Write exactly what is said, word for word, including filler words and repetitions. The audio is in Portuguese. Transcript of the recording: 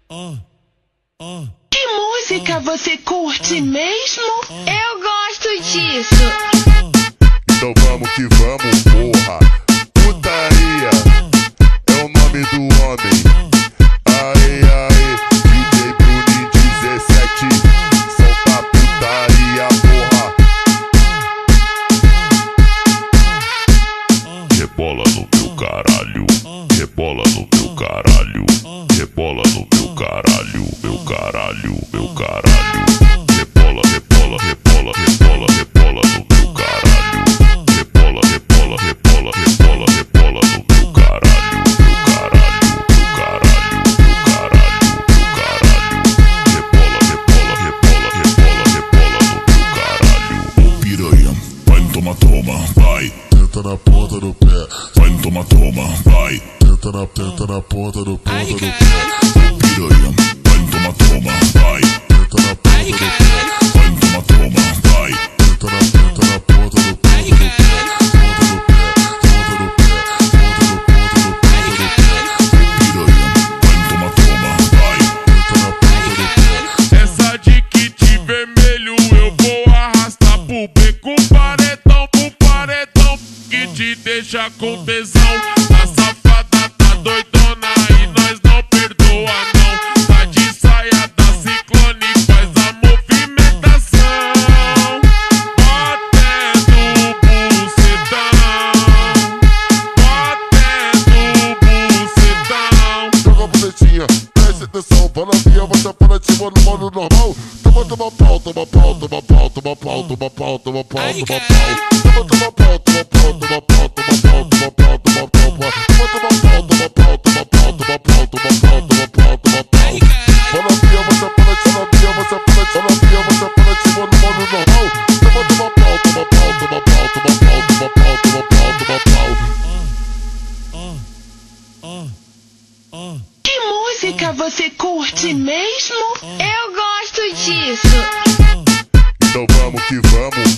Que música você curte mesmo? Eu gosto disso. Então vamos que vamos, porra. Putaria é o nome do homem. Aê, aê, D J Bruninho dezessete. Solta putaria, porra. Rebola no meu caralho, rebola no meu caralho, rebola no meu caralho, meu caralho, meu caralho. Rebola, rebola, rebola, rebola, rebola no meu caralho. Rebola, rebola, rebola, rebola, rebola no meu caralho, meu caralho, meu caralho, meu caralho, meu caralho. Rebola, rebola, rebola, rebola, rebola no meu caralho. Ô piranha, vai no toma, toma, vai. Tenta na ponta do pé, Vai no toma, toma, vai. tenta na, tenta na ponta do ponta do pé. Ô piranha, vai no toma, toma, vai. Tenta na ponta do pé, Vai no toma, toma, vai. tenta na, tenta na ponta do ponta do pé. Ponta do pé, ponta do pé, ponta do ponta do ponta do pé. Piranha, vai no toma, toma, vai. Tenta na ponta do pé. Essa de kit vermelho eu vou arrastar pro beco, paredão pro paredão, que te deixa com tesão. A safada tá doidona e nós não perdoa não. Tá de saia da Ciclone, faz a movimentação, batendo bucetão, batendo bucetão. Joga a boletinha, preste atenção, fala minha, vai tá para ti, mano, mano, normal. Toma, toma pau, toma pau, toma pau, toma pau, toma pau, toma pau, toma pau. Toma, toma pau, toma pau, toma pau, toma pau, toma pau, toma pau. Toma, toma pau, toma pau, toma pau, toma pau, toma pau, toma pau, toma pau. Fala minha, vai tá para ti, fala minha, vai tá para ti, fala minha, vai tá para ti, mano, mano, normal. Toma, toma pau, toma pau, toma pau, toma pau, toma pau, toma pau, toma pau. Que música você curte mesmo? Eu gosto disso. Então vamos que vamos,